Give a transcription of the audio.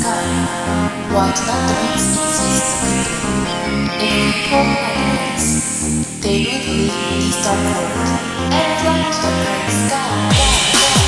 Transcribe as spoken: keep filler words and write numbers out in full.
sky. White lanterns exist to if people had wings, they would leave this dark world and fly to the great sky.